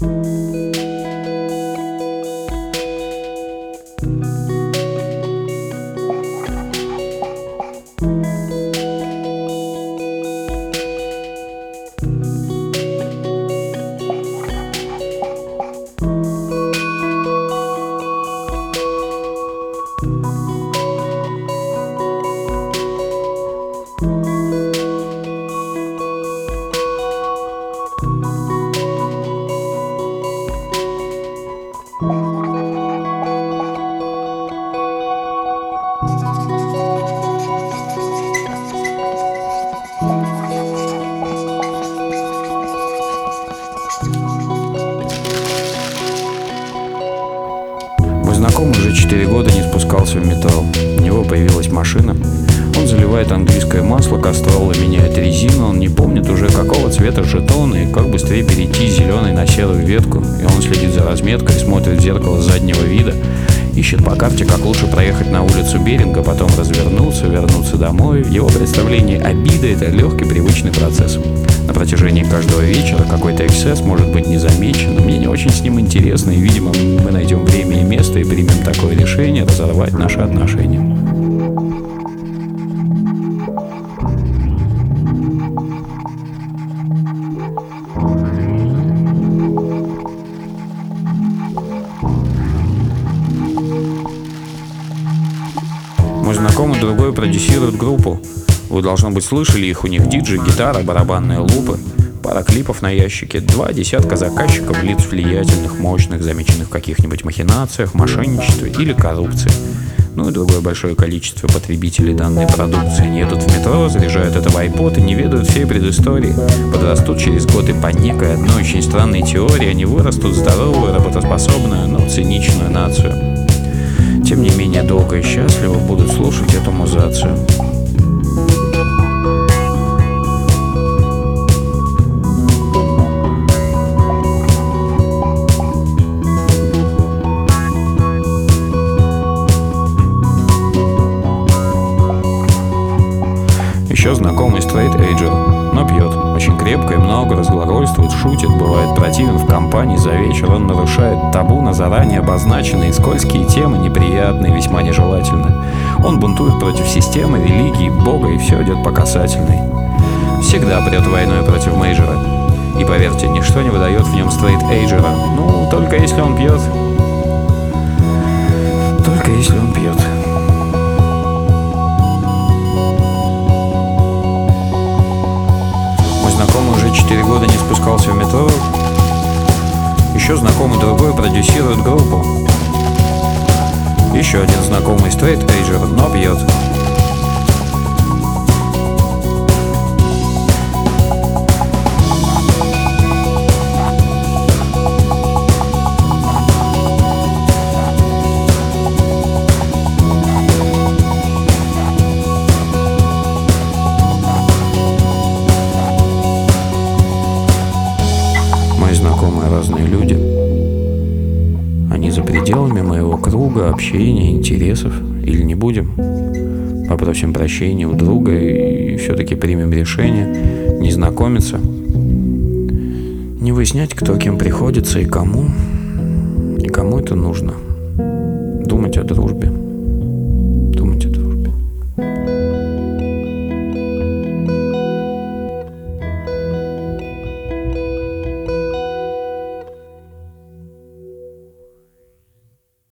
Знакомый уже 4 года не спускался в метро. У него появилась машина. Он заливает английское масло, кастрол и меняет резину. Он не помнит уже, какого цвета жетон и как быстрее перейти с зеленой на серую ветку. И он следит за разметкой, смотрит в зеркало заднего вида, ищет по карте, как лучше проехать на улицу Беринга, потом развернуться, вернуться домой. В его представлении обида — это легкий привычный процесс. На протяжении каждого вечера какой-то эксцесс может быть не замечен, но мне не очень с ним интересно, и, видимо, мы найдем время и место и примем такое решение разорвать наши отношения. Мой знакомый другой продюсирует группу. Вы, должно быть, слышали их. У них диджей, гитара, барабанные лупы, пара клипов на ящике, 2 десятка заказчиков, лиц влиятельных, мощных, замеченных в каких-нибудь махинациях, мошенничестве или коррупции. Ну и другое большое количество потребителей данной продукции. Они едут в метро, заряжают это в iPod и не ведают всей предыстории. Подрастут через год и по некой одной очень странной теории они вырастут здоровую, работоспособную, но циничную нацию. Тем не менее, долго и счастливо будут слушать эту музацию. Еще знакомый стрейт-эйджер, но пьет. Очень крепко и много, разглагольствует, шутит, бывает противен в компании. За вечер он нарушает табу на заранее обозначенные скользкие темы, неприятные, весьма нежелательные. Он бунтует против системы, религии, бога, и все идет по касательной. Всегда прет войной против мейджора. И поверьте, ничто не выдает в нем стрейт-эйджера. Ну, только если он пьет. Только если он пьет. Знакомый уже 4 года не спускался в метро. Еще знакомый другой продюсирует группу. Еще один знакомый стрейт-эйджер, но пьет. Знакомые разные люди. Они за пределами моего круга общения, интересов. Или не будем? Попросим прощения у друга и все-таки примем решение не знакомиться, не выяснять, кто кем приходится и кому это нужно. Думать о дружбе.